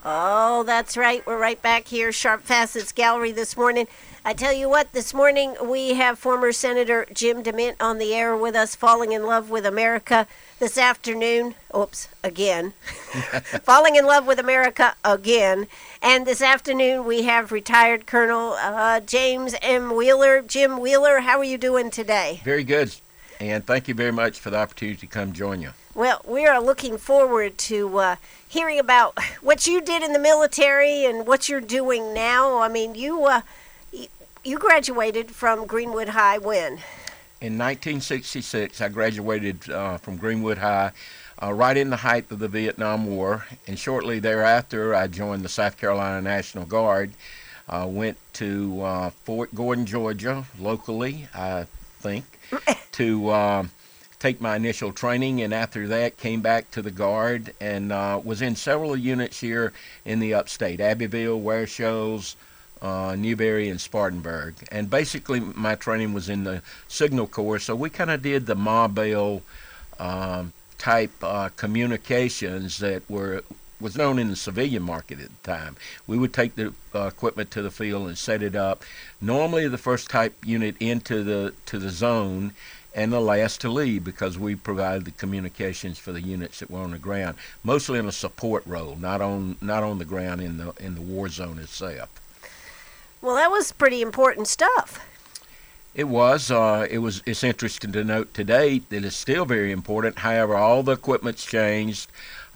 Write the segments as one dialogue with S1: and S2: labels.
S1: Oh, that's right. We're right back here, Sharp Facets Gallery this morning. I tell you what, this morning we have former Senator Jim DeMint on the air with us, falling in love with America this afternoon. Oops, again. Falling in love with America again. And this afternoon we have retired Colonel James M. Wheeler. Jim Wheeler, how are you doing today?
S2: Very good, and thank you very much for the opportunity to come join you.
S1: Well, we are looking forward to hearing about what you did in the military and what you're doing now. I mean, you graduated from Greenwood High when?
S2: In 1966, I graduated from Greenwood High right in the height of the Vietnam War, and shortly thereafter, I joined the South Carolina National Guard. Went to Fort Gordon, Georgia, locally, I think, to take my initial training, and after that came back to the Guard and was in several units here in the upstate, Abbeville, Ware Shoals, Newberry, and Spartanburg. And basically my training was in the Signal Corps, so we kind of did the Ma Bell type communications that was known in the civilian market at the time. We would take the equipment to the field and set it up. Normally the first type unit into the zone and the last to leave, because we provided the communications for the units that were on the ground, mostly in a support role, not on the ground in the war zone itself.
S1: Well, that was pretty important stuff.
S2: It was. It's interesting to note today that it's still very important. However, all the equipment's changed.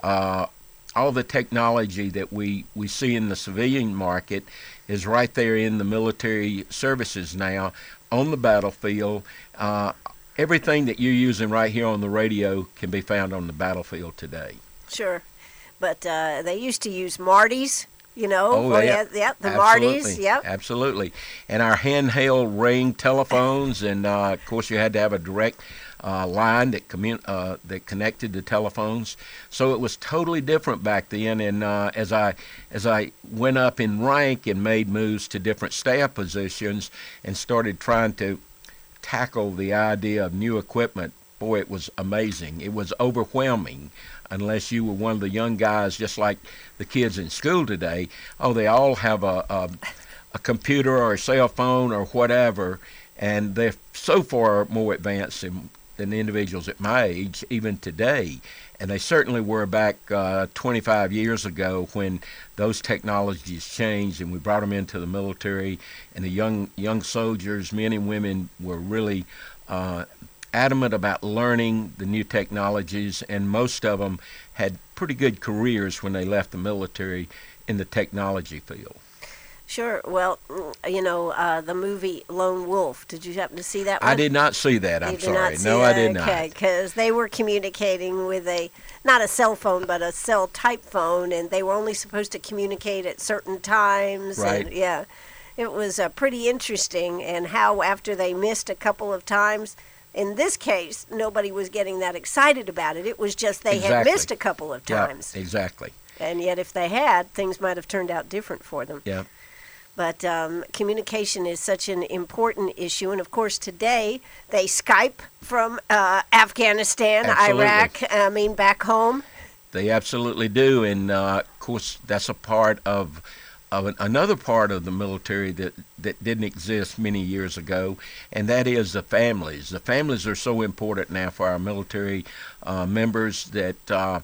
S2: All the technology that we see in the civilian market is right there in the military services now, on the battlefield. Everything that you're using right here on the radio can be found on the battlefield today.
S1: Sure. But they used to use Martys, you know.
S2: Oh, yeah.
S1: The
S2: Absolutely.
S1: Martys, yep.
S2: Absolutely. And our handheld ring telephones, and of course you had to have a direct line that connected the telephones. So it was totally different back then. And as I went up in rank and made moves to different staff positions and started trying to tackle the idea of new equipment, boy, it was amazing. It was overwhelming unless you were one of the young guys, just like the kids in school today. Oh, they all have a computer or a cell phone or whatever, and they're so far more advanced than individuals at my age, even today. And they certainly were back 25 years ago when those technologies changed and we brought them into the military, and the young soldiers, men and women, were really adamant about learning the new technologies, and most of them had pretty good careers when they left the military in the technology field.
S1: Sure. Well, you know, the movie Lone Wolf, did you happen to see that one?
S2: I did not see that. I'm sorry. No, I did not.
S1: Okay, because they were communicating with not a cell phone, but a cell type phone, and they were only supposed to communicate at certain times.
S2: Right.
S1: And, yeah. It was pretty interesting, and how after they missed a couple of times, in this case, nobody was getting that excited about it. It was just they had missed a couple of times.
S2: Yeah, exactly.
S1: And yet if they had, things might have turned out different for them.
S2: Yeah.
S1: But communication is such an important issue. And, of course, today they Skype from Afghanistan,
S2: Absolutely.
S1: Iraq, back home.
S2: They absolutely do. And, of course, that's a part of another part of the military that didn't exist many years ago, and that is the families. The families are so important now for our military members that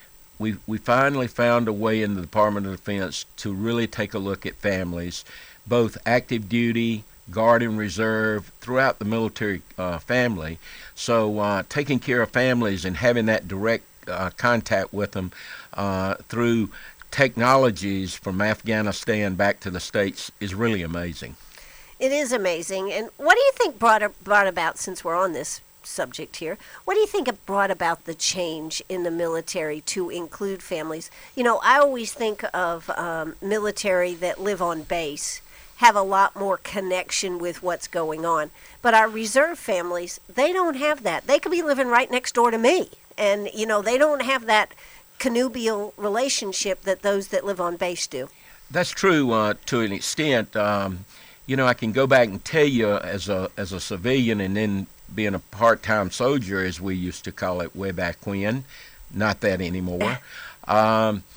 S2: we finally found a way in the Department of Defense to really take a look at families, both active duty, Guard and Reserve, throughout the military family. So taking care of families and having that direct contact with them through technologies from Afghanistan back to the States is really amazing.
S1: It is amazing. And what do you think brought about, since we're on this subject here, what do you think it brought about the change in the military to include families? You know, I always think of military that live on base have a lot more connection with what's going on. But our reserve families, they don't have that. They could be living right next door to me. And, you know, they don't have that connubial relationship that those that live on base do.
S2: That's true to an extent. You know, I can go back and tell you as a civilian, and then being a part-time soldier, as we used to call it way back when, not that anymore.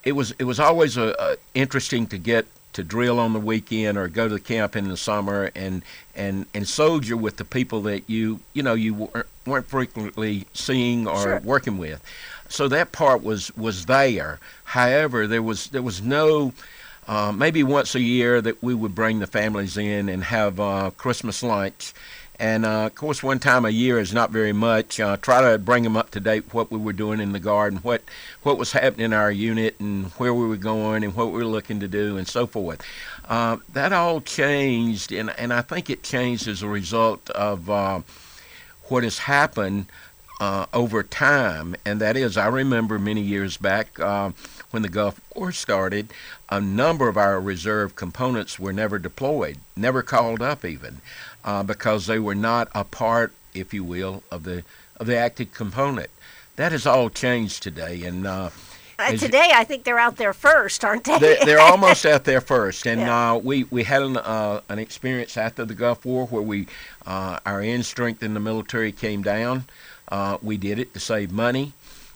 S2: it was always interesting to get to drill on the weekend or go to the camp in the summer and soldier with the people that you weren't frequently seeing or
S1: Sure.
S2: working with. So that part was there. However, there was no maybe once a year that we would bring the families in and have Christmas lunch. And of course, one time a year is not very much. Try to bring them up to date with what we were doing in the Guard and what was happening in our unit and where we were going and what we were looking to do and so forth. That all changed, and I think it changed as a result of what has happened over time, and that is, I remember many years back when the Gulf War started, a number of our reserve components were never deployed, never called up even, because they were not a part, if you will, of the active component. That has all changed today, and
S1: Today, I think they're out there first, aren't they?
S2: they're almost out there first, and
S1: Yeah.
S2: we had an experience after the Gulf War where our end strength in the military came down. We did it to save money.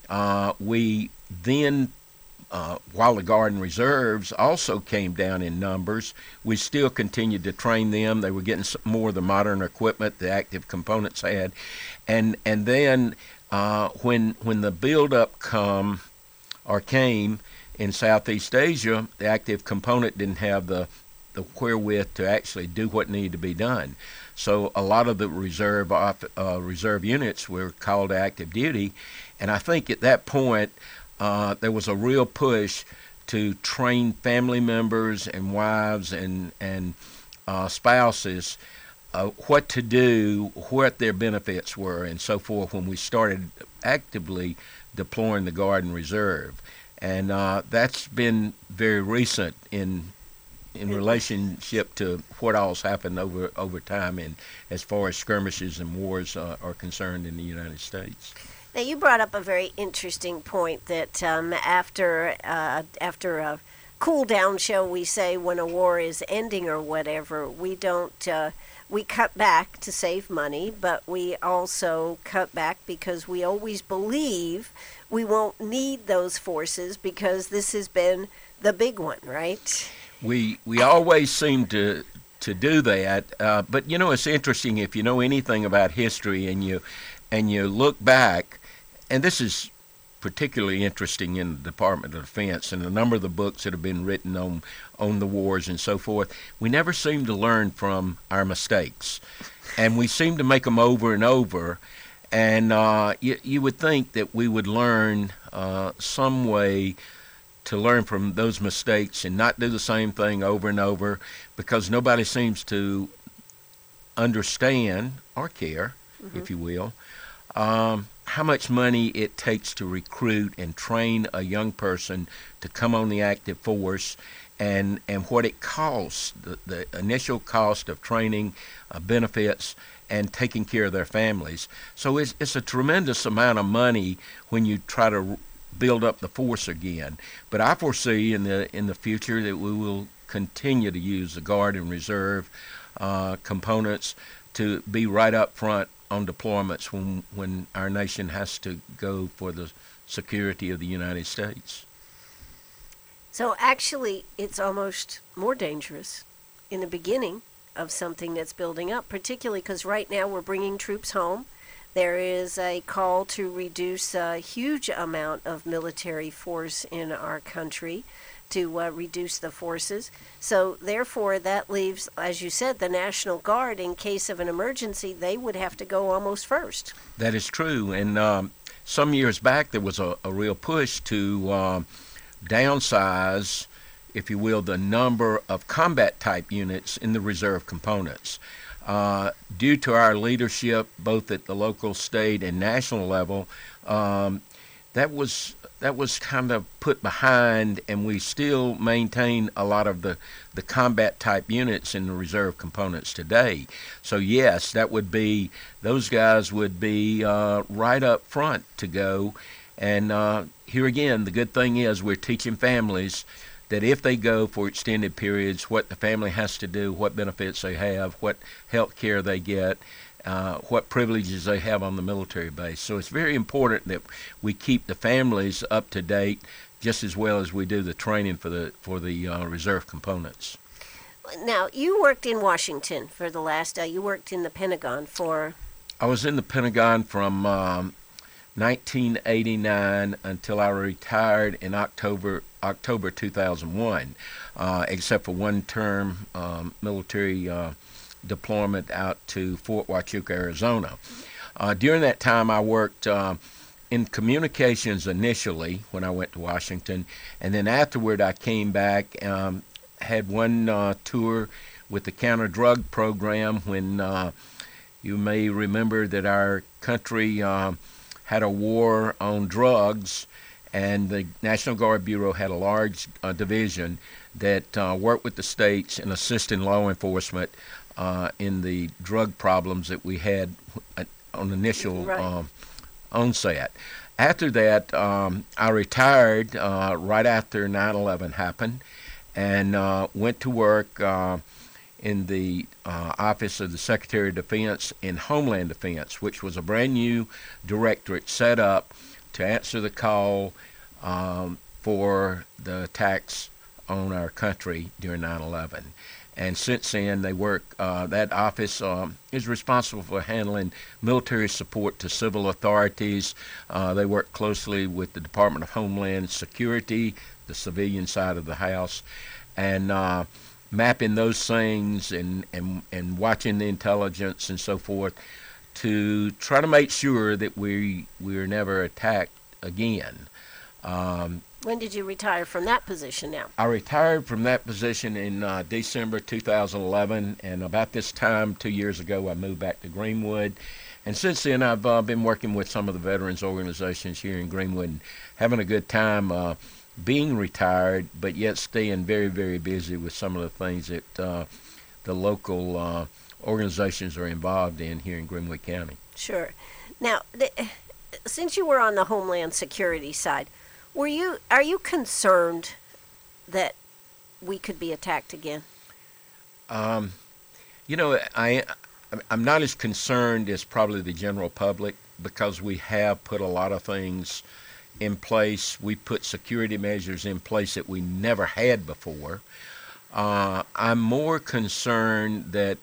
S2: We then, while the Guard and Reserves also came down in numbers, we still continued to train them. They were getting more of the modern equipment the active components had, and then when the buildup came in Southeast Asia, the active component didn't have the wherewith to actually do what needed to be done. So a lot of the reserve units were called to active duty, and I think at that point there was a real push to train family members and wives and spouses what to do, what their benefits were, and so forth when we started actively deploying the Guard and Reserve. And that's been very recent in relationship to what all's happened over time and as far as skirmishes and wars are concerned in the United States.
S1: Now, you brought up a very interesting point that after a cool down, shall we say, when a war is ending or whatever, we don't we cut back to save money, but we also cut back because we always believe we won't need those forces because this has been the big one, right?
S2: We always seem to do that, but it's interesting if you know anything about history and you look back, and this is particularly interesting in the Department of Defense and a number of the books that have been written on the wars and so forth. We never seem to learn from our mistakes, and we seem to make them over and over. And you would think that we would learn some way to learn from those mistakes and not do the same thing over and over, because nobody seems to understand or care, if you will, how much money it takes to recruit and train a young person to come on the active force, and what it costs, the initial cost of training, benefits, and taking care of their families. So it's a tremendous amount of money when you try to build up the force again. But I foresee in the future that we will continue to use the Guard and Reserve components to be right up front on deployments when our nation has to go for the security of the United States.
S1: So actually, it's almost more dangerous in the beginning of something that's building up, particularly because right now we're bringing troops home. There is a call to reduce a huge amount of military force in our country, to reduce the forces. So therefore, that leaves, as you said, the National Guard, in case of an emergency, they would have to go almost first.
S2: That is true. And some years back, there was a real push to downsize, if you will, the number of combat type units in the reserve components. Due to our leadership, both at the local, state, and national level, that was kind of put behind, and we still maintain a lot of the combat type units in the reserve components today. So yes, those guys would be right up front to go. And here again, the good thing is we're teaching families that if they go for extended periods, what the family has to do, what benefits they have, what health care they get, what privileges they have on the military base. So it's very important that we keep the families up to date, just as well as we do the training for the reserve components.
S1: Now, you worked in Washington for the last. You worked in the Pentagon for.
S2: I was in the Pentagon from 1989 until I retired in October 2001, except for one term military deployment out to Fort Huachuca, Arizona. During that time, I worked in communications initially when I went to Washington, and then afterward I came back, had one tour with the counter-drug program when you may remember that our country had a war on drugs, and the National Guard Bureau had a large division that worked with the states in assisting law enforcement in the drug problems that we had on initial onset. After that, I retired right after 9/11 happened, and went to work in the Office of the Secretary of Defense in Homeland Defense, which was a brand new directorate set up to answer the call for the attacks on our country during 9/11. And since then, they work. That office is responsible for handling military support to civil authorities. They work closely with the Department of Homeland Security, the civilian side of the house, and mapping those things and watching the intelligence and so forth to try to make sure that we're never attacked again.
S1: When did you retire from that position now?
S2: I retired from that position in December 2011, and about this time, 2 years ago, I moved back to Greenwood. And since then, I've been working with some of the veterans organizations here in Greenwood and having a good time being retired, but yet staying very, very busy with some of the things that the local organizations are involved in here in Greenwood County.
S1: Sure. Now, since you were on the Homeland Security side, are you concerned that we could be attacked again?
S2: I'm not as concerned as probably the general public, because we have put a lot of things in place. We put security measures in place that we never had before. I'm more concerned that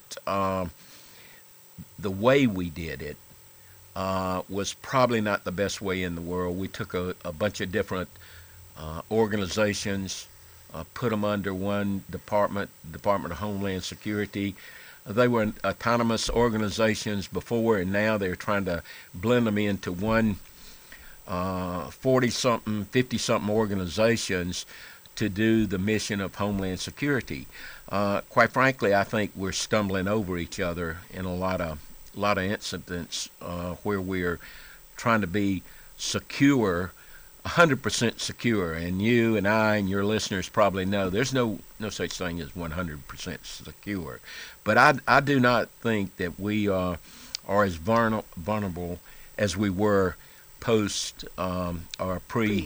S2: the way we did it was probably not the best way in the world. We took a bunch of different organizations, put them under one Department of Homeland Security. They were autonomous organizations before, and now they're trying to blend them into one 40-something, 50-something organizations to do the mission of Homeland Security. Quite frankly, I think we're stumbling over each other in a lot of incidents where we're trying to be secure, 100% secure. And you and I and your listeners probably know there's no such thing as 100% secure. But I do not think that we are as vulnerable as we were post or pre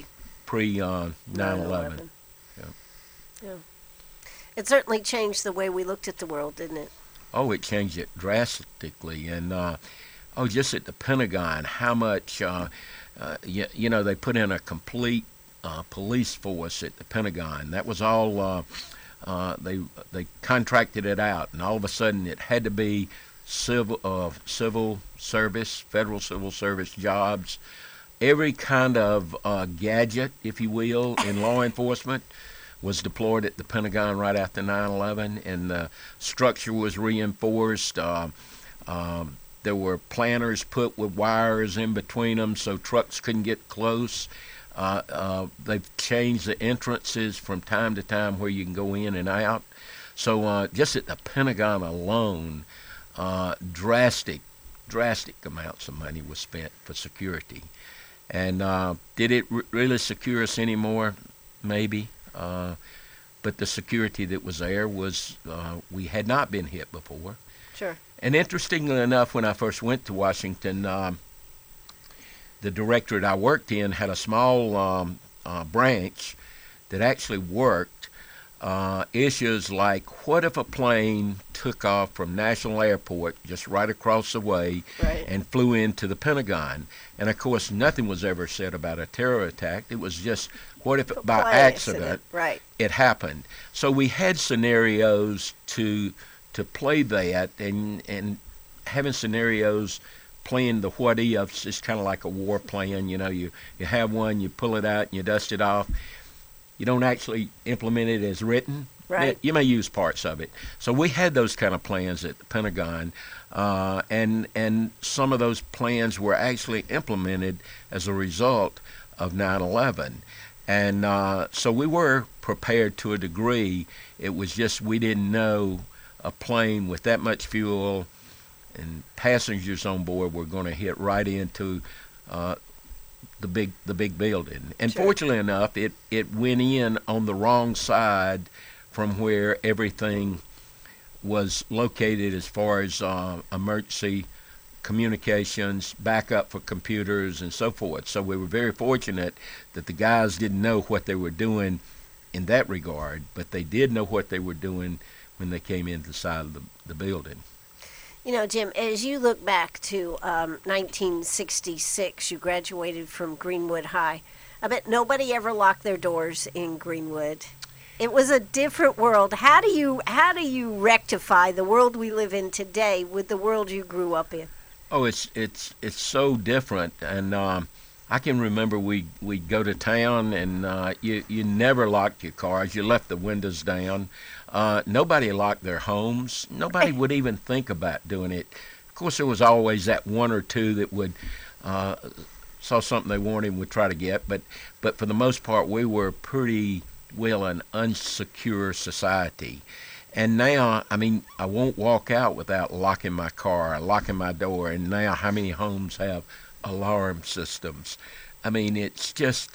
S2: 9/11.
S1: Yeah. It certainly changed the way we looked at the world, didn't it?
S2: Oh, it changed it drastically. And just at the Pentagon, how much they put in a complete police force at the Pentagon. That was all. They contracted it out, and all of a sudden it had to be civil service, federal civil service jobs. Every kind of gadget, if you will, in law enforcement was deployed at the Pentagon right after 9/11, and the structure was reinforced. There were planters put with wires in between them so trucks couldn't get close. They've changed the entrances from time to time where you can go in and out. So just at the Pentagon alone, drastic amounts of money was spent for security. And did it really secure us anymore? Maybe. But the security that was there was, we had not been hit before.
S1: Sure.
S2: And interestingly enough, when I first went to Washington, the directorate I worked in had a small branch that actually worked issues like, what if a plane took off from National Airport just right across the way
S1: Right.
S2: and flew into the Pentagon? And of course, nothing was ever said about a terror attack. It was just, what if by accident
S1: Right.
S2: it happened? So we had scenarios to play that, and having scenarios, playing the what ifs is kind of like a war plan. You have one, you pull it out, and you dust it off. You don't actually implement it as written.
S1: Right.
S2: You may use parts of it. So we had those kind of plans at the Pentagon, and some of those plans were actually implemented as a result of 9/11. And so we were prepared to a degree. It was just we didn't know a plane with that much fuel and passengers on board were going to hit right into the big building. And
S1: Sure.
S2: fortunately enough, it went in on the wrong side from where everything was located as far as emergency communications, backup for computers, and so forth. So we were very fortunate that the guys didn't know what they were doing in that regard, but they did know what they were doing when they came into the side of the building.
S1: You know, Jim, as you look back to 1966, you graduated from Greenwood High. I bet nobody ever locked their doors in Greenwood. It was a different world. How do you rectify the world we live in today with the world you grew up in?
S2: Oh, it's so different, and I can remember we'd go to town, and you never locked your cars. You left the windows down. Nobody locked their homes. Nobody would even think about doing it. Of course, there was always that one or two that would saw something they wanted and would try to get, but for the most part, we were pretty well an unsecure society. And now, I mean, I won't walk out without locking my car, locking my door. And now, how many homes have alarm systems? I mean, it's just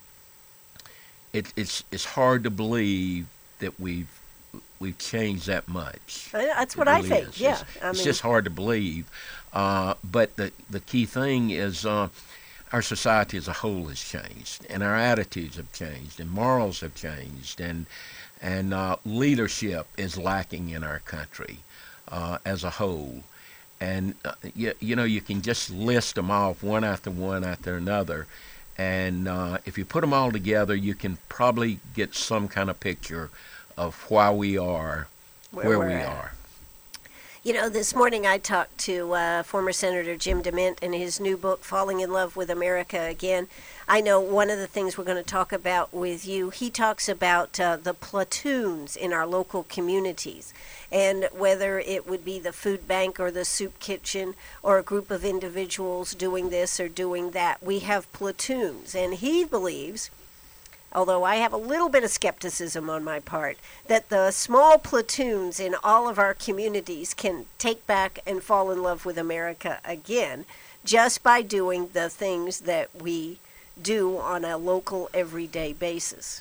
S2: it's hard to believe that we've changed that much.
S1: That's what
S2: It
S1: I
S2: really
S1: think.
S2: is.
S1: Yeah,
S2: It's just hard to believe. But the key thing is our society as a whole has changed, and our attitudes have changed, and morals have changed, and leadership is lacking in our country as a whole. And you know, you can just list them off one after another, and if you put them all together, you can probably get some kind of picture of why we are where we are.
S1: You know, this morning I talked to former Senator Jim DeMint in his new book, Falling in Love with America Again. I know one of the things we're going to talk about with you, he talks about the platoons in our local communities, and whether it would be the food bank or the soup kitchen or a group of individuals doing this or doing that. We have platoons, and he believes, although I have a little bit of skepticism on my part, that the small platoons in all of our communities can take back and fall in love with America again just by doing the things that we do on a local, everyday basis.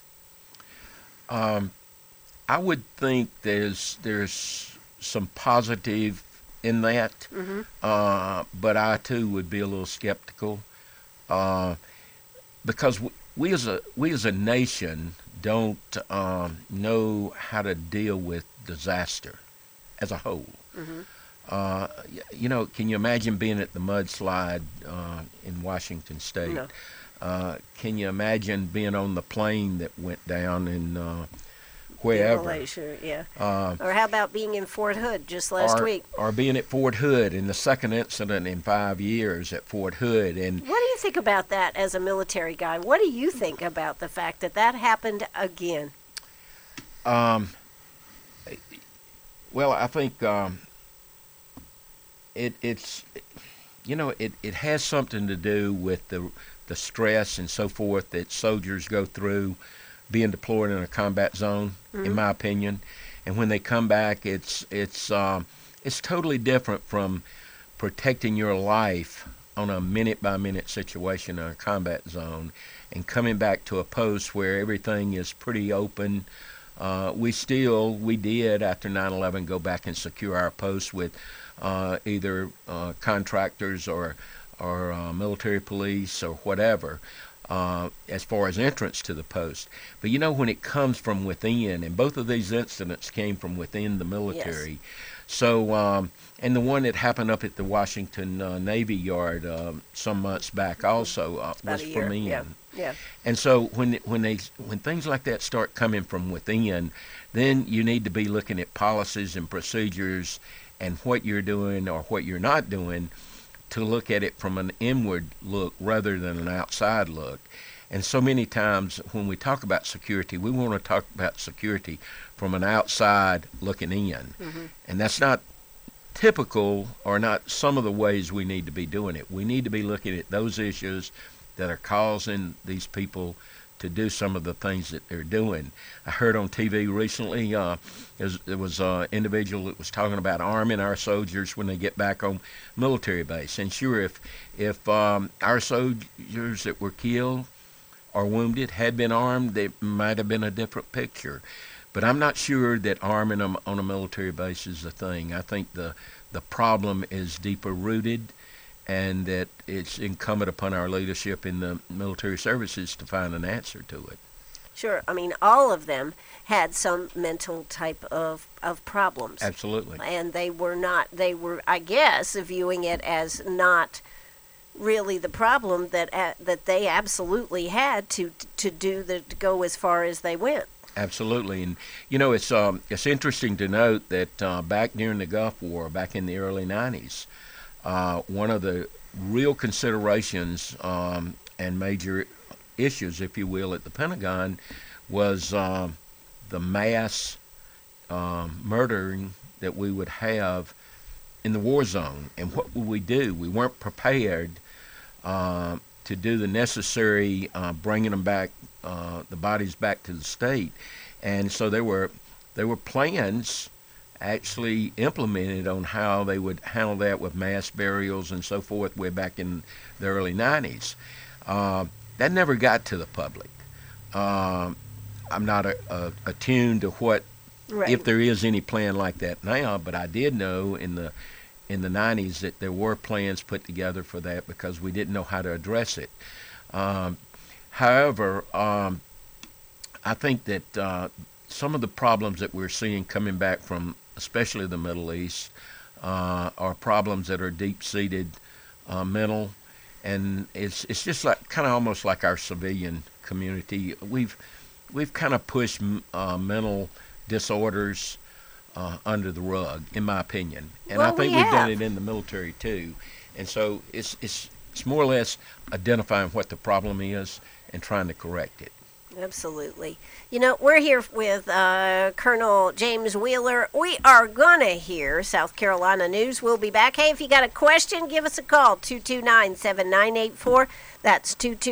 S2: I would think there's some positive in that, but I too would be a little skeptical because we as a nation don't know how to deal with disaster as a whole. You know, can you imagine being at the mudslide in Washington State?
S1: No.
S2: Can you imagine being on the plane that went down in wherever?
S1: Malaysia, yeah. Or how about being in Fort Hood just last week?
S2: Or being at Fort Hood in the second incident in 5 years at Fort Hood. And
S1: What do you think about that as a military guy? What do you think about the fact that that happened again?
S2: well, I think it's you know, it has something to do with the stress and so forth that soldiers go through being deployed in a combat zone, in my opinion. And when they come back, it's totally different from protecting your life on a minute-by-minute situation in a combat zone and coming back to a post where everything is pretty open. We did, after 9/11, go back and secure our posts with either contractors or military police or whatever. as far as entrance to the post. But when it comes from within, and both of these incidents came from within the military.
S1: Yes.
S2: So, and the one that happened up at the Washington Navy Yard some months back also was from in.
S1: Yeah.
S2: And so when things like that start coming from within, then you need to be looking at policies and procedures and what you're doing or what you're not doing to look at it from an inward look rather than an outside look. And so many times when we talk about security, we want to talk about security from an outside looking in. Mm-hmm. And that's not typical or not some of the ways we need to be doing it. We need to be looking at those issues that are causing these people to do some of the things that they're doing. I heard on TV recently there was an individual that was talking about arming our soldiers when they get back on military base. And sure, if our soldiers that were killed or wounded had been armed, it might have been a different picture. But I'm not sure that arming them on a military base is a thing. I think the problem is deeper rooted, and that it's incumbent upon our leadership in the military services to find an answer to it.
S1: Sure. I mean, all of them had some mental type of problems.
S2: Absolutely.
S1: And they were, I guess, viewing it as not really the problem that they absolutely had to go as far as they went.
S2: Absolutely. And, it's interesting to note that back during the Gulf War, back in the early 90s, one of the real considerations and major issues, if you will, at the Pentagon was the mass murdering that we would have in the war zone. And what would we do? We weren't prepared to do the necessary bringing them back, the bodies back to the state. And so there were plans actually implemented on how they would handle that with mass burials and so forth way back in the early 90s. That never got to the public. I'm not attuned to what,
S1: right,
S2: if there is any plan like that now, but I did know in the 90s that there were plans put together for that because we didn't know how to address it. However, I think that some of the problems that we're seeing coming back from especially the Middle East are problems that are deep-seated mental, and it's just like kind of almost like our civilian community. We've kind of pushed mental disorders under the rug, in my opinion, and
S1: well,
S2: I think we've done it in the military too. And so it's more or less identifying what the problem is and trying to correct it.
S1: Absolutely. We're here with Colonel James Wheeler. We are going to hear South Carolina news. We'll be back. Hey, if you got a question, give us a call, 229-7984. That's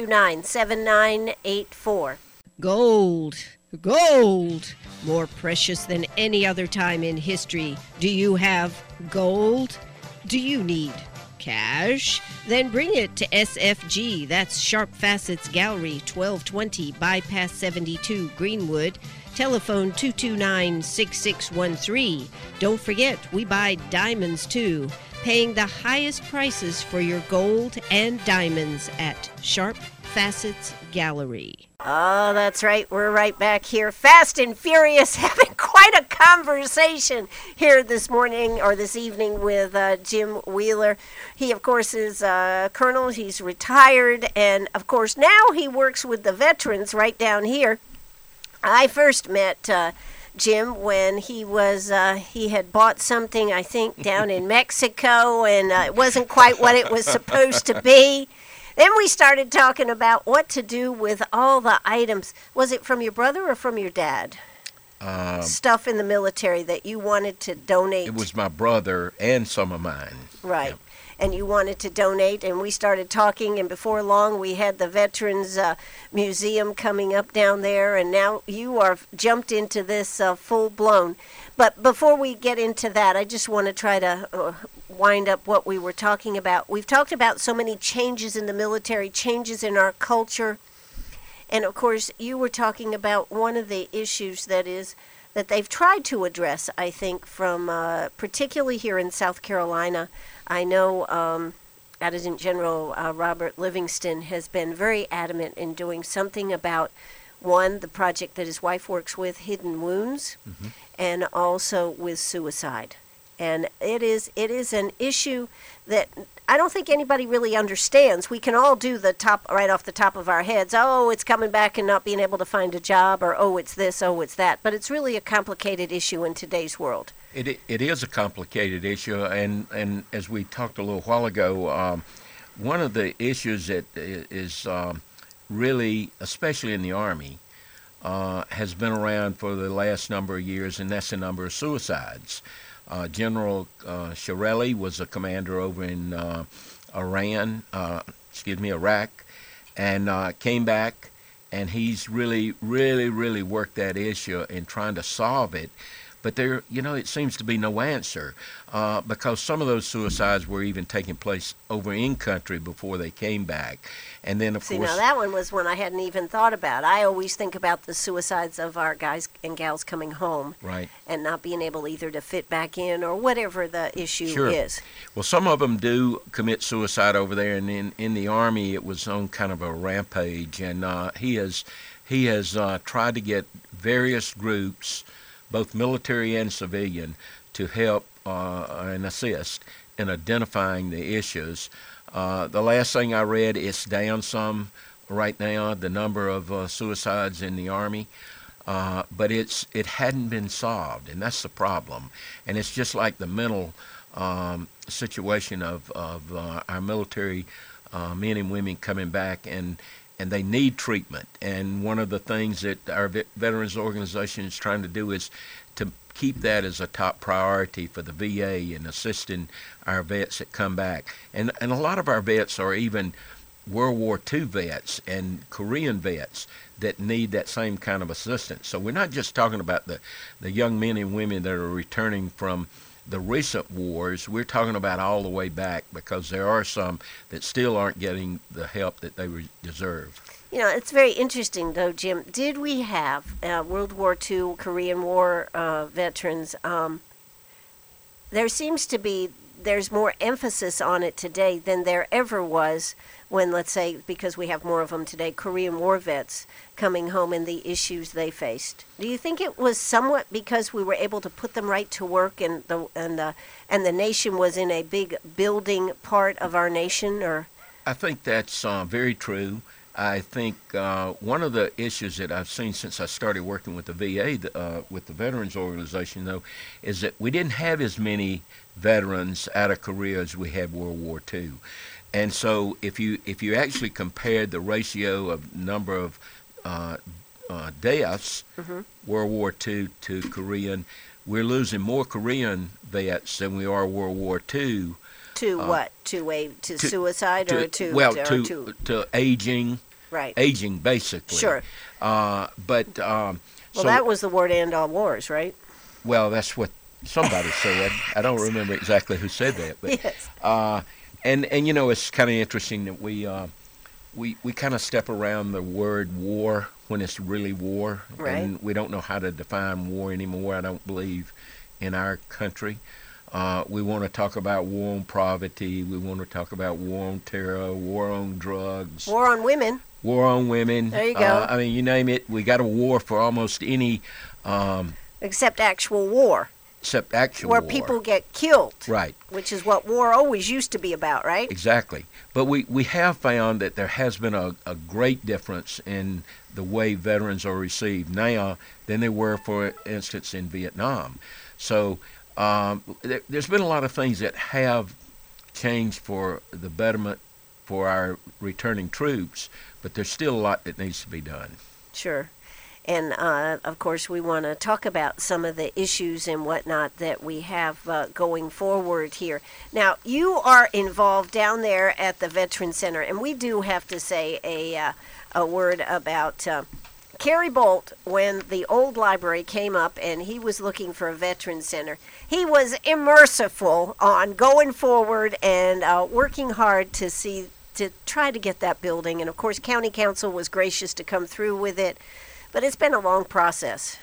S1: 229-7984. Gold. More precious than any other time in history. Do you have gold? Do you need cash? Then bring it to SFG. That's Sharp Facets Gallery, 1220 Bypass 72, Greenwood. Telephone 229-6613. Don't forget, we buy diamonds too. Paying the highest prices for your gold and diamonds at Sharp Facets Gallery. Oh, that's right. We're right back here, fast and furious, having quite a conversation here this morning or this evening with Jim Wheeler. He, of course, is a colonel. He's retired, and, of course, now he works with the veterans right down here. I first met Jim when he had bought something, I think, down in Mexico, and it wasn't quite what it was supposed to be. Then we started talking about what to do with all the items. Was it from your brother or from your dad? Stuff in the military that you wanted to donate.
S2: It was my brother and some of mine.
S1: Right.
S2: Yep.
S1: And you wanted to donate, and we started talking, and before long we had the Veterans Museum coming up down there, and now you are jumped into this full-blown. But before we get into that, I just want to try to wind up what we were talking about. We've talked about so many changes in the military, changes in our culture, and of course you were talking about one of the issues that they've tried to address, I think, from particularly here in South Carolina. I know Adjutant General Robert Livingston has been very adamant in doing something about, one, the project that his wife works with, Hidden Wounds, and also with suicide. And it is an issue that I don't think anybody really understands. We can all do the top right off the top of our heads. Oh, it's coming back and not being able to find a job, or oh, it's this, oh, it's that. But it's really a complicated issue in today's world.
S2: It is a complicated issue, and as we talked a little while ago, one of the issues that is really, especially in the Army, has been around for the last number of years, and that's the number of suicides. General Shirelli was a commander over in Iraq, and came back, and he's really worked that issue in trying to solve it. But there, it seems to be no answer because some of those suicides were even taking place over in country before they came back. And then, of course...
S1: now that one was one I hadn't even thought about. I always think about the suicides of our guys and gals coming home.
S2: Right.
S1: And not being able either to fit back in or whatever the issue
S2: Sure.
S1: is.
S2: Well, some of them do commit suicide over there, and in the Army it was on kind of a rampage. And he has tried to get various groups, both military and civilian, to help and assist in identifying the issues. The last thing I read, it's down some right now, the number of suicides in the Army, but it hadn't been solved, and that's the problem. And it's just like the mental situation of our military men and women coming back, and they need treatment. And one of the things that our Veterans Organization is trying to do is to keep that as a top priority for the VA and assisting our vets that come back. And a lot of our vets are even World War II vets and Korean vets that need that same kind of assistance. So we're not just talking about the young men and women that are returning from the recent wars. We're talking about all the way back, because there are some that still aren't getting the help that they deserve.
S1: It's very interesting, though, Jim. Did we have World War II, Korean War veterans? There seems to be, there's more emphasis on it today than there ever was when, let's say, because we have more of them today, Korean War vets coming home and the issues they faced. Do you think it was somewhat because we were able to put them right to work, and the nation was in a big building part of our nation? Or
S2: I think that's very true. I think one of the issues that I've seen since I started working with the VA, with the Veterans Organization, though, is that we didn't have as many veterans out of Korea as we had World War II. And so if you actually compared the ratio of number of deaths, World War II to Korean, we're losing more Korean vets than we are World War II.
S1: To what? To suicide, or to
S2: aging?
S1: Right.
S2: Aging, basically.
S1: Sure.
S2: Well, so
S1: that was the war to end all wars, right?
S2: Well, that's what somebody said. I don't remember exactly who said that, but
S1: yes.
S2: And it's kind of interesting that we kind of step around the word war when it's really war,
S1: right.
S2: And we don't know how to define war anymore. I don't believe in our country. We want to talk about war on poverty. We want to talk about war on terror, war on drugs.
S1: War on women.
S2: War on women.
S1: There you go.
S2: I mean, you name it. We got a war for almost any...
S1: except actual war.
S2: Except actual
S1: where
S2: war.
S1: People get killed.
S2: Right.
S1: Which is what war always used to be about, right?
S2: Exactly. But we have found that there has been a great difference in the way veterans are received now than they were, for instance, in Vietnam. So... there's been a lot of things that have changed for the betterment for our returning troops, but there's still a lot that needs to be done.
S1: Sure. And, of course, we want to talk about some of the issues and whatnot that we have going forward here. Now, you are involved down there at the Veteran Center, and we do have to say a word about... Kerry Bolt, when the old library came up and he was looking for a veteran center, he was immersive on going forward and working hard to try to get that building. And of course, County Council was gracious to come through with it, but it's been a long process.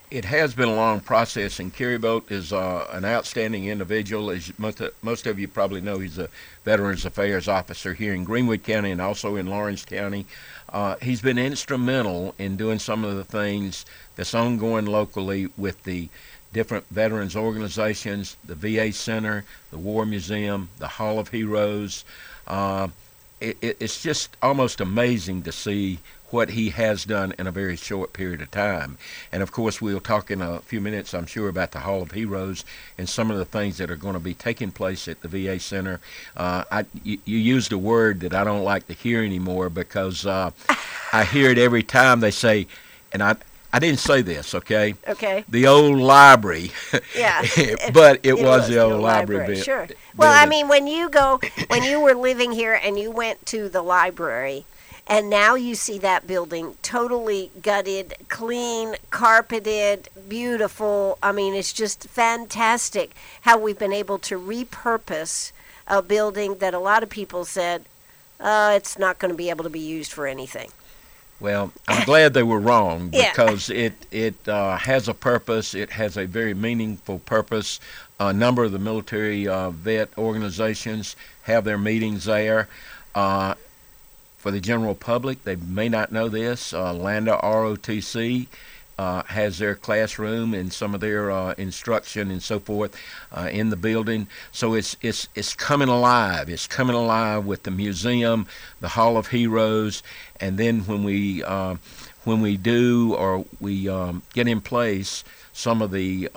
S2: It has been a long process, and Kerry Bolt is an outstanding individual. As most of you probably know, he's a Veterans Affairs officer here in Greenwood County and also in Lawrence County. He's been instrumental in doing some of the things that's ongoing locally with the different veterans organizations, the VA Center, the War Museum, the Hall of Heroes. It's just almost amazing to see what he has done in a very short period of time. And of course, we'll talk in a few minutes, I'm sure, about the Hall of Heroes and some of the things that are going to be taking place at the VA Center. You used a word that I don't like to hear anymore because I hear it every time they say, and I didn't say this, okay?
S1: Okay.
S2: The old library.
S1: Yeah.
S2: But it was the old library.
S1: Sure. Well, I mean, when you were living here and you went to the library, and now you see that building totally gutted, clean, carpeted, beautiful. I mean, it's just fantastic how we've been able to repurpose a building that a lot of people said, it's not going to be able to be used for anything.
S2: Well, I'm glad they were wrong
S1: Yeah.
S2: because it has a purpose. It has a very meaningful purpose. A number of the military vet organizations have their meetings there. For the general public, they may not know this. Landa ROTC has their classroom and some of their instruction and so forth in the building. So it's coming alive. It's coming alive with the museum, the Hall of Heroes, and then when we do or we get in place some of the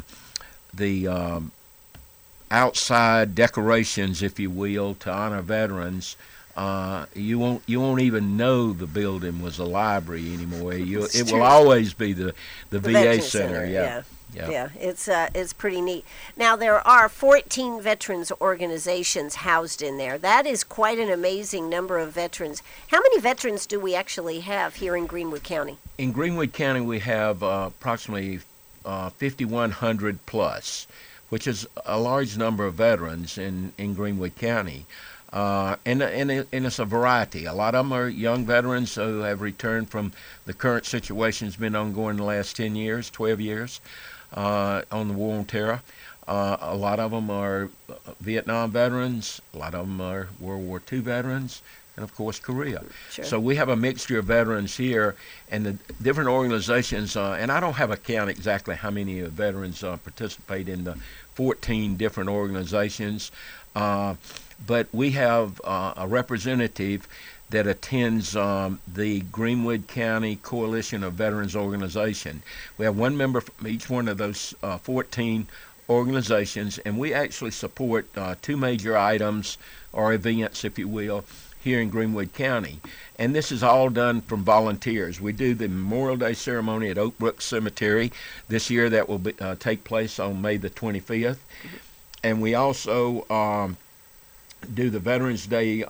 S2: outside decorations, if you will, to honor veterans. You won't even know the building was a library anymore. It will always be the VA Center. Yeah.
S1: Yeah, it's pretty neat. Now, there are 14 veterans organizations housed in there. That is quite an amazing number of veterans. How many veterans do we actually have here in Greenwood County?
S2: In Greenwood County, we have approximately 5,100 plus, which is a large number of veterans in Greenwood County. And it's a variety. A lot of them are young veterans who have returned from the current situation that's been ongoing the last 10 years, 12 years on the War on Terror. A lot of them are Vietnam veterans. A lot of them are World War II veterans. And, of course, Korea.
S1: Sure.
S2: So we have a mixture of veterans here, and the different organizations, and I don't have a count exactly how many veterans participate in the 14 different organizations, but we have a representative that attends the Greenwood County Coalition of Veterans Organization. We have one member from each one of those 14 organizations, and we actually support two major items or events, if you will, here in Greenwood County. And this is all done from volunteers. We do the Memorial Day ceremony at Oak Brook Cemetery. This year that will take place on May the 25th. And we also do the Veterans Day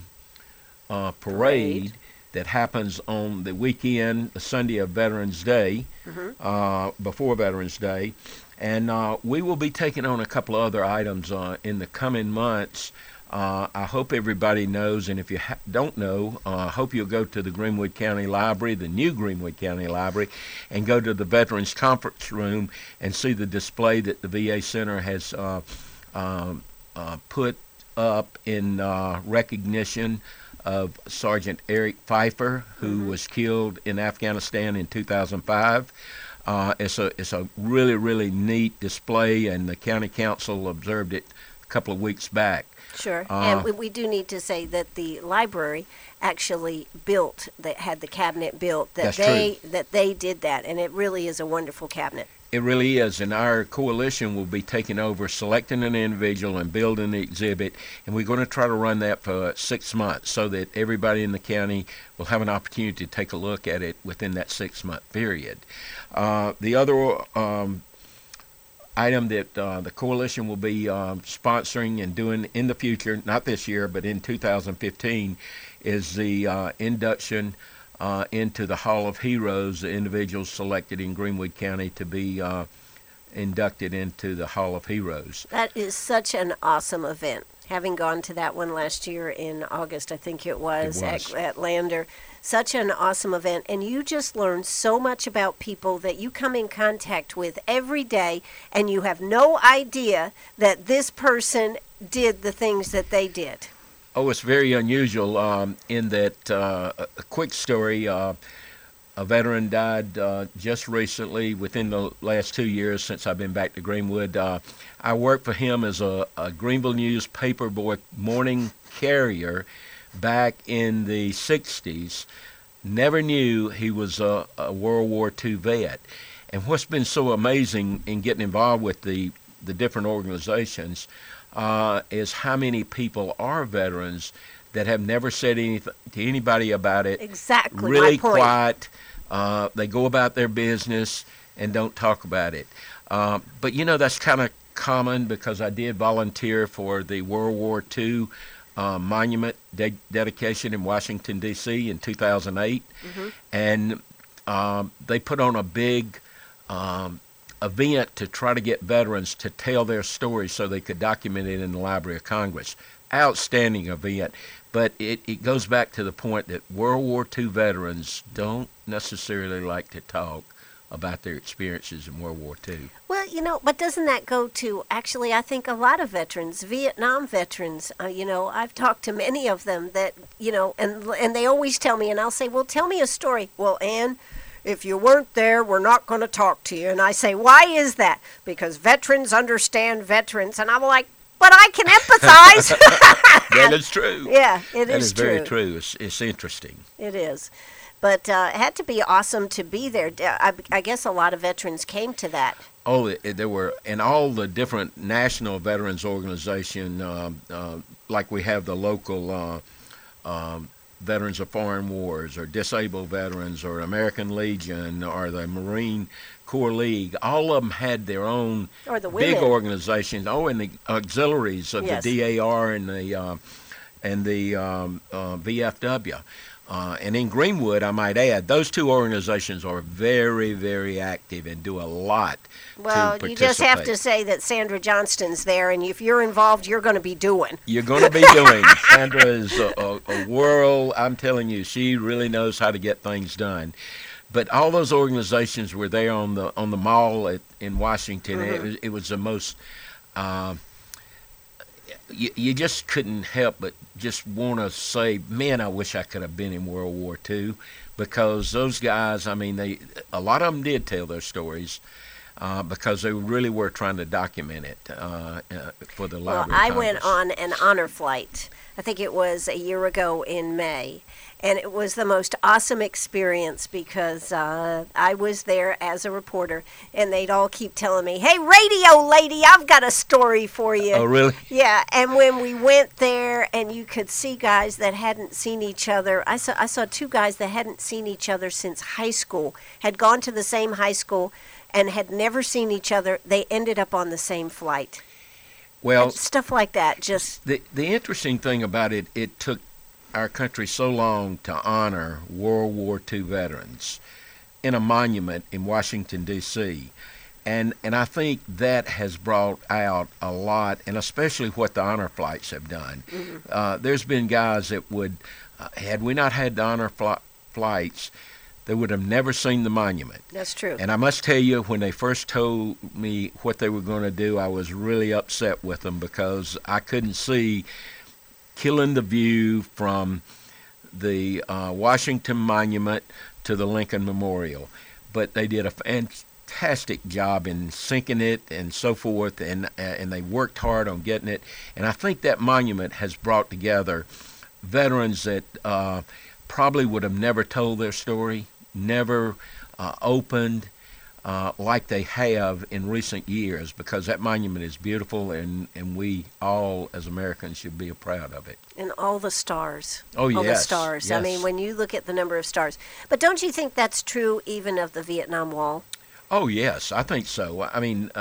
S2: parade that happens on the weekend, the Sunday of Veterans Day, before Veterans Day. And we will be taking on a couple of other items in the coming months. I hope everybody knows, and if you don't know, I hope you'll go to the Greenwood County Library, the new Greenwood County Library, and go to the Veterans Conference Room and see the display that the VA Center has put up in recognition of Sergeant Eric Pfeiffer, who was killed in Afghanistan in 2005. It's a really, really neat display, and the county council observed it a couple of weeks back.
S1: Sure, and we do need to say that the library actually had the cabinet built, that they did that, and it really is a wonderful cabinet.
S2: It really is, and our coalition will be taking over, selecting an individual and building the exhibit, and we're going to try to run that for 6 months so that everybody in the county will have an opportunity to take a look at it within that 6-month period. The other item that the coalition will be sponsoring and doing in the future, not this year, but in 2015, is the induction into the Hall of Heroes, the individuals selected in Greenwood County to be inducted into the Hall of Heroes.
S1: That is such an awesome event. Having gone to that one last year in August, I think it was. At Lander, such an awesome event, and you just learn so much about people that you come in contact with every day, and you have no idea that this person did the things that they did.
S2: Oh, it's very unusual in that a quick story. A veteran died just recently, within the last 2 years since I've been back to Greenwood. I worked for him as a Greenville News paperboy morning carrier back in the 60s. Never knew he was a World War II vet. And what's been so amazing in getting involved with the different organizations is how many people are veterans that have never said anything to anybody about it.
S1: Exactly,
S2: really
S1: my point.
S2: Quiet. They go about their business and don't talk about it. But that's kind of common, because I did volunteer for the World War II monument dedication in Washington, D.C. in 2008.
S1: Mm-hmm.
S2: And they put on a big event to try to get veterans to tell their stories so they could document it in the Library of Congress. Outstanding event. But it goes back to the point that World War II veterans don't necessarily like to talk about their experiences in World War II.
S1: Well, but doesn't that go to, actually, I think a lot of veterans, Vietnam veterans, I've talked to many of them that, and they always tell me, and I'll say, well, tell me a story. Well, Ann, if you weren't there, we're not going to talk to you. And I say, why is that? Because veterans understand veterans. And I'm like, but I can empathize.
S2: That is true.
S1: Yeah, it
S2: that
S1: is
S2: true. That is very
S1: true.
S2: true. It's interesting.
S1: It is. But it had to be awesome to be there. I guess a lot of veterans came to that.
S2: Oh, there were, and all the different national veterans organization, like we have the local Veterans of Foreign Wars, or Disabled Veterans, or American Legion, or the Marine Corps League. All of them had their own big organizations. Oh, and the auxiliaries of
S1: Yes.
S2: the DAR and the VFW. And in Greenwood, I might add, those two organizations are very, very active and do a lot to participate.
S1: You just have to say that Sandra Johnston's there, and if you're involved, you're going to be doing.
S2: You're going to be doing. Sandra is a world, I'm telling you, she really knows how to get things done. But all those organizations were there on the mall in Washington.
S1: Mm-hmm.
S2: And it was the most... You just couldn't help but just want to say, man, I wish I could have been in World War II, because those guys, I mean, a lot of them did tell their stories because they really were trying to document it for the Library of
S1: Well, I
S2: Congress.
S1: went on an honor flight. I think it was a year ago in May. And it was the most awesome experience, because I was there as a reporter, and they'd all keep telling me, hey, radio lady, I've got a story for you.
S2: Oh, really?
S1: Yeah, and when we went there, and you could see guys that hadn't seen each other. I saw two guys that hadn't seen each other since high school, had gone to the same high school, and had never seen each other. They ended up on the same flight.
S2: Well,
S1: And stuff like that, just...
S2: the interesting thing about it, it took our country so long to honor World War II veterans in a monument in Washington, D.C. And I think that has brought out a lot, and especially what the honor flights have done. Mm-hmm. There's been guys that would, had we not had the honor flights, they would have never seen the monument.
S1: That's true.
S2: And I must tell you, when they first told me what they were going to do, I was really upset with them, because I couldn't see killing the view from the Washington Monument to the Lincoln Memorial. But they did a fantastic job in syncing it and so forth, and they worked hard on getting it. And I think that monument has brought together veterans that probably would have never told their story, never opened like they have in recent years, because that monument is beautiful, and we all as Americans should be proud of it.
S1: And all the stars.
S2: Oh, yes.
S1: All the stars.
S2: Yes.
S1: I mean, when you look at the number of stars. But don't you think that's true even of the Vietnam Wall?
S2: Oh, yes, I think so. I mean,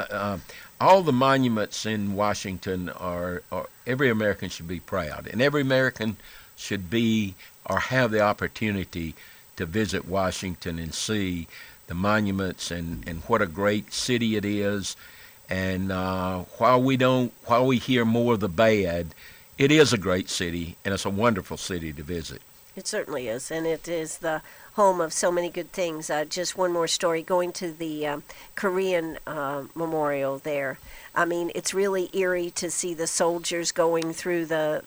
S2: all the monuments in Washington are every American should be proud, and every American should be or have the opportunity to visit Washington and see the monuments and what a great city it is. And while we hear more of the bad, it is a great city, and it's a wonderful city to visit.
S1: It certainly is, and it is the home of so many good things. Just one more story, going to the Korean memorial there. I mean, it's really eerie to see the soldiers going through the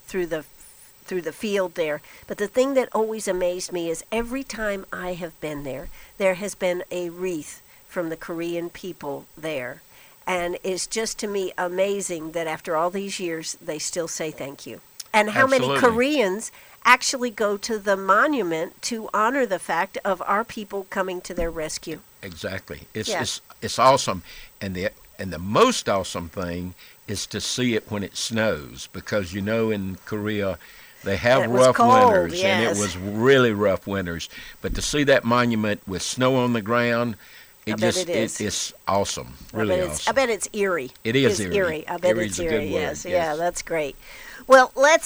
S1: field there. But the thing that always amazed me is every time I have been there, there has been a wreath from the Korean people there. And it's just to me amazing that after all these years, they still say thank you. And how many Koreans actually go to the monument to honor the fact of our people coming to their rescue.
S2: Exactly. It's awesome. And the most awesome thing is to see it when it snows, because in Korea they have rough winters,
S1: yes.
S2: And it was really rough winters. But to see that monument with snow on the ground, it's awesome. Really awesome.
S1: I bet it's eerie.
S2: It is eerie.
S1: I bet
S2: Eerie's
S1: it's eerie. Yes.
S2: Yes.
S1: Yeah, that's great. Well, let's,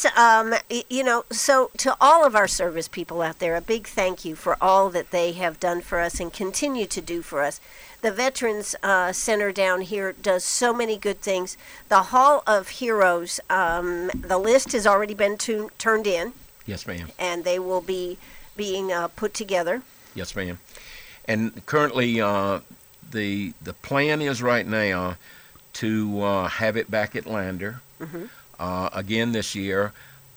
S1: so to all of our service people out there, a big thank you for all that they have done for us and continue to do for us. The Veterans Center down here does so many good things. The Hall of Heroes, the list has already been turned in.
S2: Yes, ma'am.
S1: And they will be being put together.
S2: Yes, ma'am. And currently, the plan is right now to have it back at Lander. Mm-hmm. Again this year,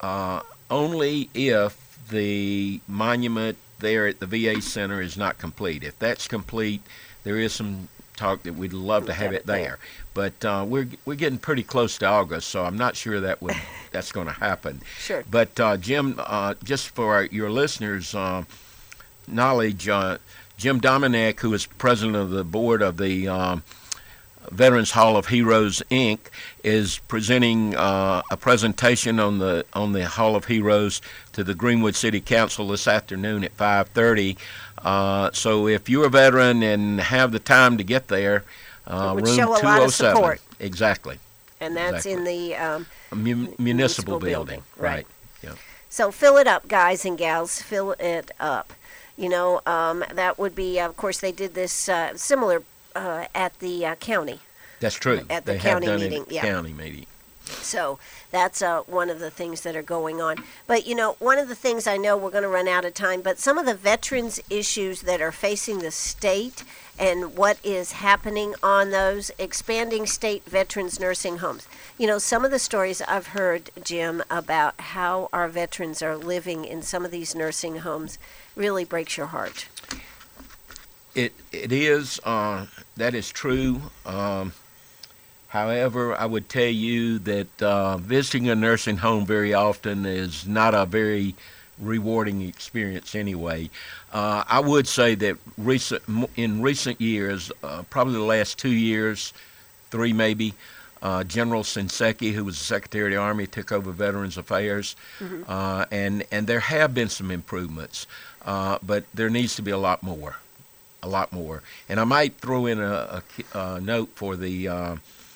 S2: only if the monument there at the VA Center is not complete. If that's complete, there is some talk that we'd love to have it there. But we're getting pretty close to August, so I'm not sure that's going to happen.
S1: Sure.
S2: But Jim, just for your listeners' knowledge, Jim Dominic, who is president of the board of the Veterans Hall of Heroes, Inc., is presenting a presentation on the Hall of Heroes to the Greenwood City Council this afternoon at 5:30. So if you're a veteran and have the time to get there, room
S1: show a
S2: 207.
S1: lot of support.
S2: Exactly.
S1: And that's in the
S2: municipal building. Right. Yeah.
S1: So fill it up, guys and gals. Fill it up. That would be, of course, they did this similar at the county.
S2: That's true.
S1: At the county meeting.
S2: County meeting.
S1: So that's one of the things that are going on. But, one of the things, I know we're going to run out of time, but some of the veterans issues that are facing the state and what is happening on those expanding state veterans nursing homes. Some of the stories I've heard, Jim, about how our veterans are living in some of these nursing homes really breaks your heart.
S2: It is. That is true. However, I would tell you that visiting a nursing home very often is not a very rewarding experience anyway. I would say that in recent years, probably the last 2 years, 3 maybe, General Shinseki, who was the Secretary of the Army, took over Veterans Affairs, mm-hmm. And there have been some improvements, but there needs to be a lot more. And I might throw in a note for the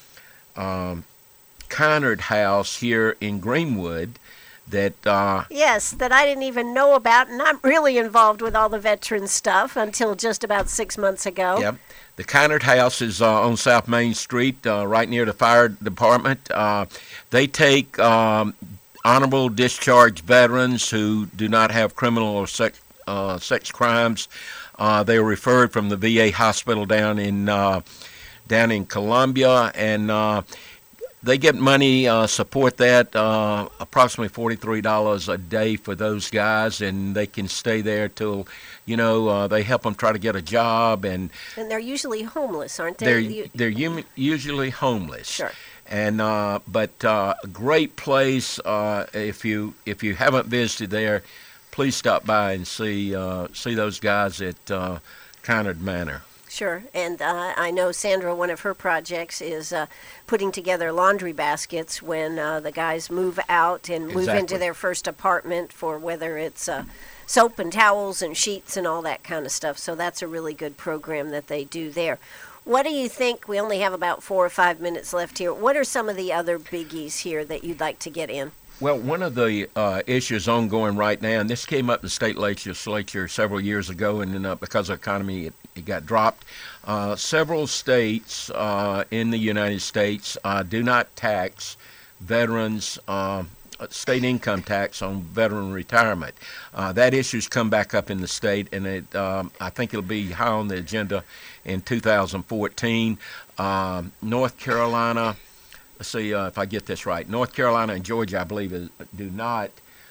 S2: Kynard House here in Greenwood that
S1: yes, that I didn't even know about, and I'm really involved with all the veteran stuff until just about 6 months ago.
S2: Yep. The Kynard House is on South Main Street, right near the fire department. They take honorable discharge veterans who do not have criminal or sex crimes. They were referred from the VA hospital down in Columbia, and they get money, support that, approximately $43 a day for those guys, and they can stay there till, they help them try to get a job. And
S1: they're usually homeless, aren't they?
S2: They're usually homeless.
S1: Sure.
S2: And but a great place. If you haven't visited there, please stop by and see those guys at Kynard Manor.
S1: Sure, and I know Sandra, one of her projects is putting together laundry baskets when the guys move out and move into their first apartment, for whether it's soap and towels and sheets and all that kind of stuff. So that's a really good program that they do there. What do you think? We only have about 4 or 5 minutes left here. What are some of the other biggies here that you'd like to get in?
S2: Well, one of the issues ongoing right now, and this came up in the state legislature several years ago, and then because of the economy, it got dropped. Several states in the United States do not tax veterans' state income tax on veteran retirement. That issue's come back up in the state, and I think it'll be high on the agenda in 2014. North Carolina, let's see if I get this right. North Carolina and Georgia, I believe, do not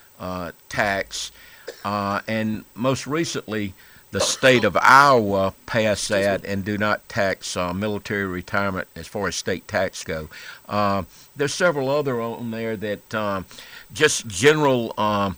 S2: tax. And most recently, the state of Iowa passed that and do not tax military retirement as far as state tax go. There's several other on there that just general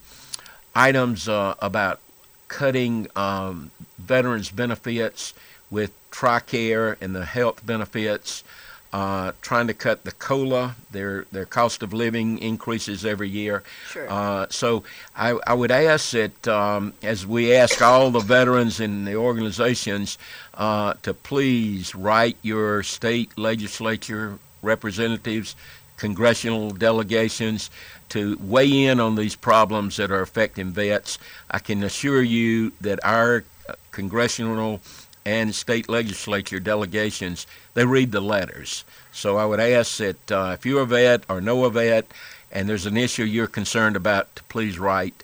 S2: items about cutting veterans' benefits with TRICARE and the health benefits, trying to cut the COLA, their cost of living increases every year.
S1: Sure.
S2: So I would ask that, as we ask all the veterans and the organizations to please write your state legislature representatives, congressional delegations, to weigh in on these problems that are affecting vets. I can assure you that our congressional and state legislature delegations, they read the letters. So I would ask that if you're a vet or know a vet and there's an issue you're concerned about, to please write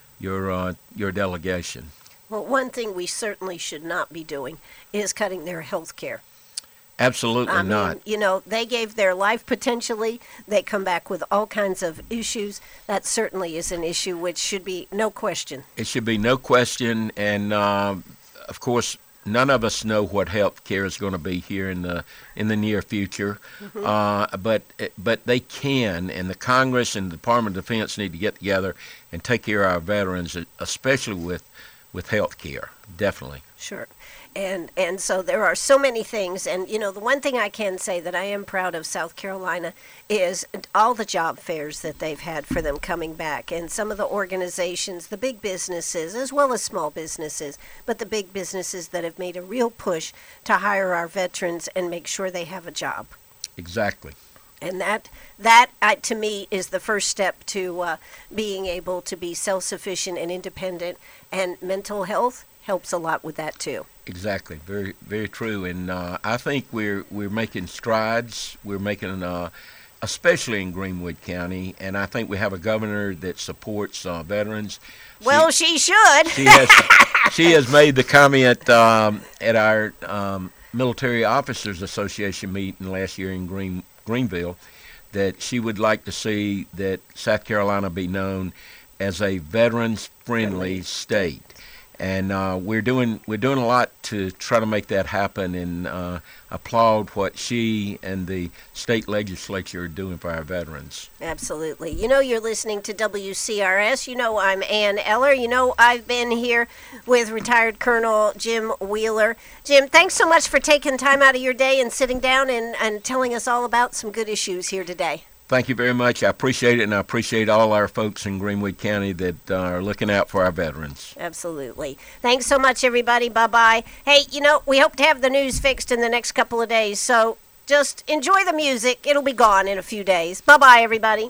S2: your delegation.
S1: Well, one thing we certainly should not be doing is cutting their health care.
S2: Absolutely not.
S1: You know, they gave their life potentially. They come back with all kinds of issues. That certainly is an issue which should be no question.
S2: It should be no question. And, of course, none of us know what health care is going to be here in the near future. Mm-hmm. But they can, and the Congress and the Department of Defense need to get together and take care of our veterans, especially with health care. Definitely.
S1: Sure. And so there are so many things. And, you know, the one thing I can say that I am proud of South Carolina is all the job fairs that they've had for them coming back. And some of the organizations, the big businesses, as well as small businesses, but the big businesses that have made a real push to hire our veterans and make sure they have a job.
S2: Exactly.
S1: And that to me, is the first step to being able to be self-sufficient and independent. And mental health helps a lot with that, too.
S2: Exactly. Very, very true. And I think we're making strides. We're making, especially in Greenwood County, and I think we have a governor that supports veterans.
S1: Well, she should.
S2: She has made the comment at our Military Officers Association meeting last year in Greenville that she would like to see that South Carolina be known as a veterans-friendly state. And we're doing a lot to try to make that happen, and applaud what she and the state legislature are doing for our veterans.
S1: Absolutely. You know, you're listening to WCRS. You know, I'm Ann Eller. You know, I've been here with retired Colonel Jim Wheeler. Jim, thanks so much for taking time out of your day and sitting down and telling us all about some good issues here today.
S2: Thank you very much. I appreciate it, and I appreciate all our folks in Greenwood County that are looking out for our veterans.
S1: Absolutely. Thanks so much, everybody. Bye-bye. Hey, you know, we hope to have the news fixed in the next couple of days, so just enjoy the music. It'll be gone in a few days. Bye-bye, everybody.